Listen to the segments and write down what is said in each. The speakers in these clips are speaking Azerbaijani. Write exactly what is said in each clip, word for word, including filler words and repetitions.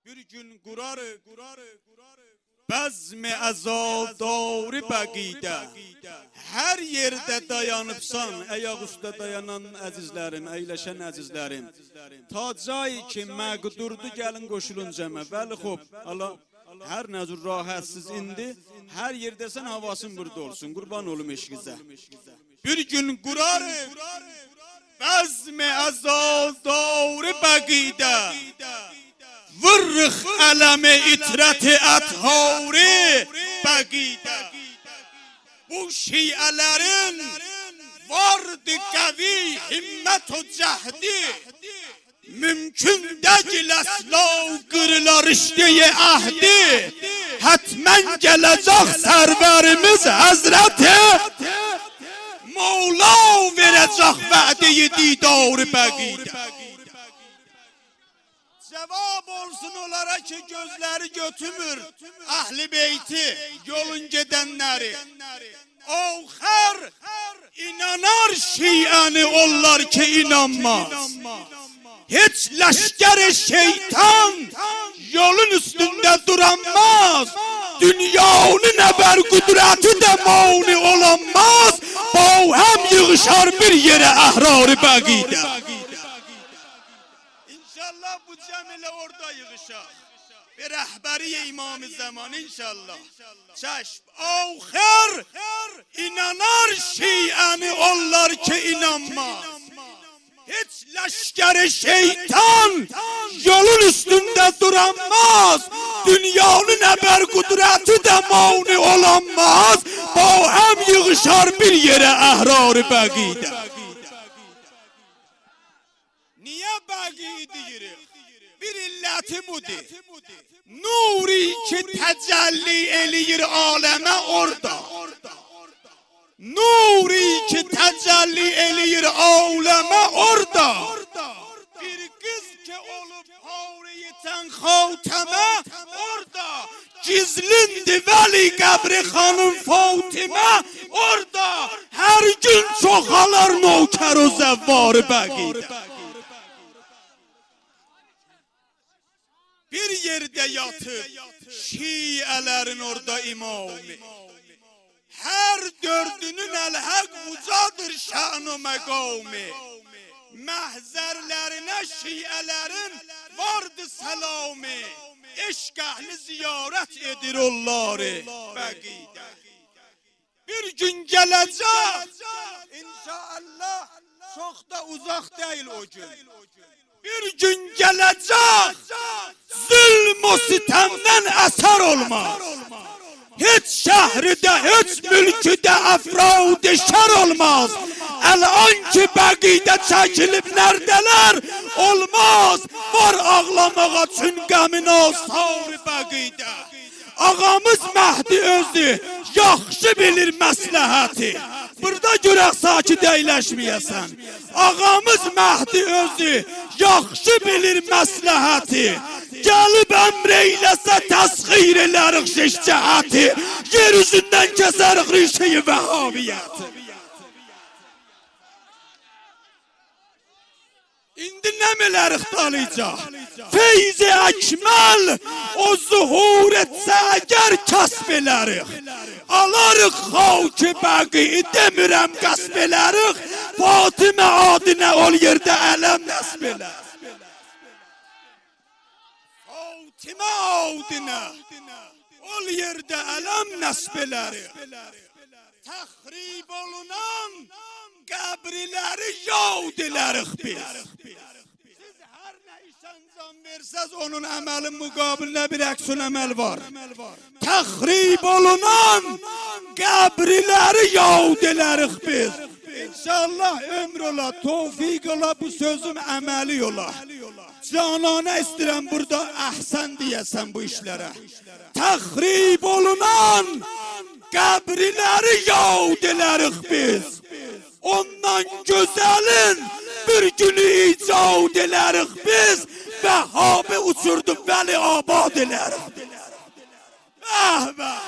bir gün qurarıq bəzm əzadar bəqidə. Hər yerdə dayanıbsan, ayaq üstə dayanan əzizlərim, əyləşən əzizlərim. Ta cayı ki məqdurdu gəlin qoşulun cəmə. Bəli xob, Allah hər nəzür rahatsız indi, hər yerdəsən havasın burada olsun, qurban olum eşqizə. Bir gün qurarıq bəzm əzadar bəqidə. Vırrıq ələmi itrəti əthari bəqidə. Bu şiələrin vardı qəvi himmət o cəhdi. Mümkün dəgil əsla qırılar işdiyi əhdi. Hətmən gələcək sərvərimiz həzrəti Mevla verəcək vədiyi didar bəqidə. Cevap olsun onlara ki gözleri götürmür Ahli beyti yolun gidenleri. Ahir inanar şiəni onlar ki inanmaz. Hiç leşkeri şeytan yolun üstünde duramaz. Dünyanın eber kudreti de mani olamaz. Bu hem yığışar bir yere ahrar-ı bəqidə. İnşallah bu cəmilə orada yığışar. Bir rəhbəri İmam-ı Zaman inşallah. Çəşb. Ahir inanar şiəni onlar ki inanmaz. Hiç leşkeri şeytan yolun üstünde duramaz. Dünyanın eber kudreti de mani olamaz. Bu hem yığışar bir yere ahrar-ı bəqidə. Niye bəqidə deyirik? Bir illəti budur. Nuri ki təcelli eləyir aləmə orada. Nuri ki təcelli eləyir aləmə orada. Bir kız ki olub havriyətən xatəmə orada. Gizlindi vəli qəbri xanım Fatimə orada. Hər gün çoxalar nökər o zəvvar-ı bəqidə. Bir yerde yatıp şiələrin orada imamı. Her dördünün el-haq ucadır şan-ı məqami. Məhzərlərinə şiələrin vardı səlamı. Eşq əhli ziyarət edir onları bəqidə. Bir gün gələcək inşallah, çox da uzaq deyil o gün. Bir gün gələcək zulm o sitemden eser olmaz. Hiç şehirde, hiç mülküde efraud-i şer olmaz. El-an ki bəqidə çəkilib neredeler olmaz. Var ağlamağa çün qəmin asar-ı bəqidə. Ağamız Mehdi özü yaxşı bilir məsləhəti. Burada görək sakit əyləşməyəsən. Ağamız Mehdi özü yaxşı bilir məsləhəti. Gəlib əmr eyləsə təsxir elərik şeş cəhəti. Yer üzündən kəsərik rişəyi vəhabiyyəti. İndi nəmələri ixtalayacaq? Feyz-i əkməl o zuhur etsə əgər kəsb elərik. Alarıq xavk-ı bəqi demirəm qəsb elərik. Fatimə adinə ol yerdə ələm nəsb elərik. Fatimə adinə ol yerdə ələm nəsb elərik. Təxrib olunan qəbriləri yad elərik biz. Siz hər nə iş ancan versəz onun əməlin müqabilində bir əks-ül əməl var. Təxrib olunan qəbriləri yad elərik biz. İnşallah ömür ola, tevfik ola, bu sözüm əməli ola. Canana istəyirəm burada əhsən deyəsən bu işlərə. Təxrib olunan qəbriləri yad elərik biz. Ondan gözəlin bir günü icad elərik biz. Vəhhabi uçurdum vəli abad elərik. Bəh bəh.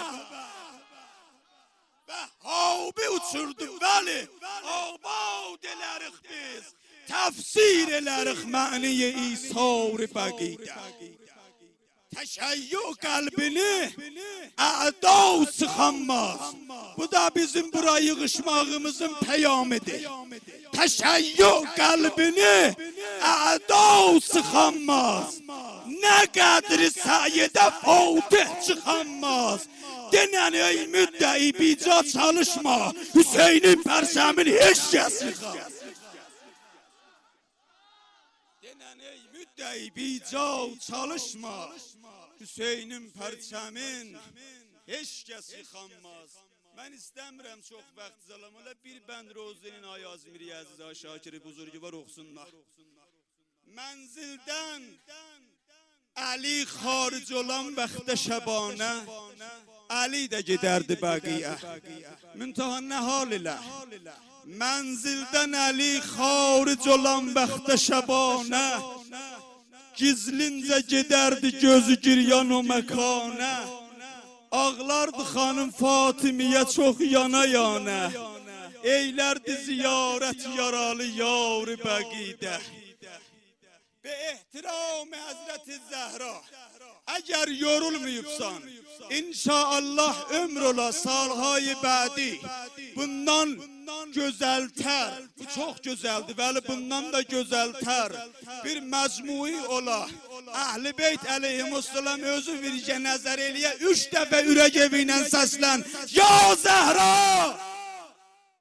Vəhhabi uçurdum vəli abad elərik biz. Təfsir elərik məniyə İsar-ı bəqidə. Təşəyyü qəlbini əda sıxanmaz. Bu da bizim bura yığışmağımızın peyamidir. Təşəyyü qəlbini əda sıxanmaz. Nə qədri səyidə fəvtih çıxanmaz. Denən ey müddəi bica çalışma, Hüseynin pərsəmin heç kəs yıxar. Denən ey müddəi bica çalışma, Hüseynin pərsəmin heç kəs yıxanmaz. Mən istəmirəm çox vaxt zalam, ola bir bənd Rozinin Ayazmiri Əziz Şakiri buzurgüvar oxusunlar. Mənzildən Əli xaric olan vaxtda şəbanə, Əli də gedərdi bəqiyə. Müntaha nə hal ilə? Mənzildən Əli xaric olan vaxtda şəbanə, gizlincə gedərdi gözü giryan o məkanə. Ağlardı xanım Fatimiyə çox yana yana, eylərdi ziyarət yaralı yar-ı bəqidə. Be ehtiram Həzreti Zəhra, əgər yorulmayıbsan, İnşallah ömr ola salhay bədi, bundan gözəltər, bu çox gözəldir, bəli bundan da gözəltər bir məcmui ola. Əhl-i Beyt əleyhissalam özü virgə nəzər eləyə, üç dəfə ürək evi ilə səslən, Ya Zəhra!